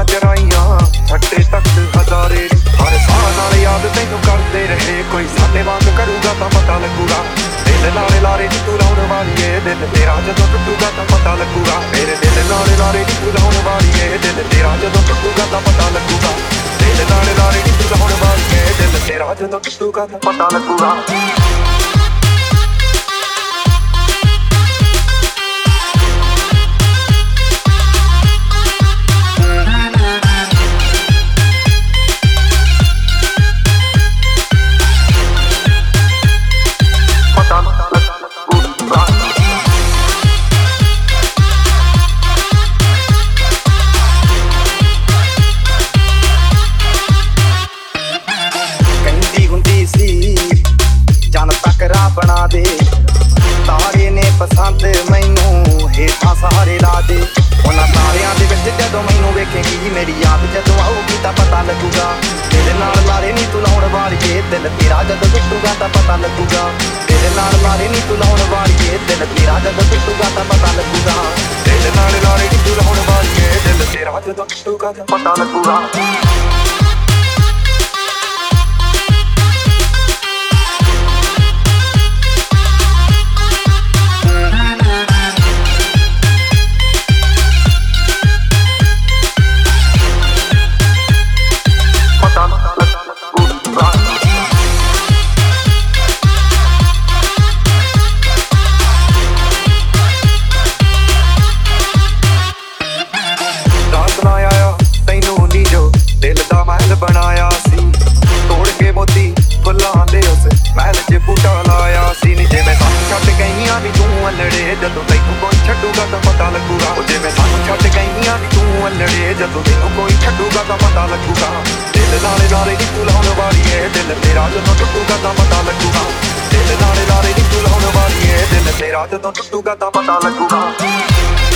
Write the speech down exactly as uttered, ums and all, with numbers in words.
यादां चराइयां छट्टे तक हजारे हर साह नाल याद तैनू करदे रहे कोई साडे वांग करूगा तां पता लगूगा दिल लारे लारे नी तू लाउण वालीए दिल तेरा जदों टुटूगा तां पता लगूगा मेरे दिल लारे लारे नी तू लाउण वालीए दिल तेरा जदों टुटूगा तां पता लगूगा दिल लारे लारे नी तू लाउण वालीए दिल तेरा जदों टुटूगा तां पता लगूगा बना दे तारे ने पसंद मैनू हेठां सहारे ला दे उन्हां तारियां दे विच जदों मैनू वेखेंगी मेरी याद जदों आऊगी तां पता लगूगा तेरे नाल लारे नी तू लाउण वालीए दिल तेरा जदों टुटूगा तां पता लगूगा तेरे नाल लारे नी तू लाउण वालीए दिल तेरा जदों टुटूगा तां पता लगूगा तेरे नाल लारे नी तू लाउण वालीए दिल तेरा जदों टुटूगा तां पता लगूगा बनाया सी तोड़ के मोती फुल्लां दे उस महल च बूटा लाया सी नी जे मैं सानू छड्ड गईयां नी तू अल्लड़े जदों तैनू कोई छड्डूगा तां पता लगूगा जे मैं सानू छड्ड गईयां नी तू अल्लड़े जदों तैनू कोई छड्डूगा तां पता लगूगा दिल लारे लारे नी तू लाउण वालीए दिल तेरा जदों टुटूगा तां पता लगूगा दिल लारे लारे नी तू लाउण वालीए दिल तेरा जदों टुटूगा तां पता लगूगा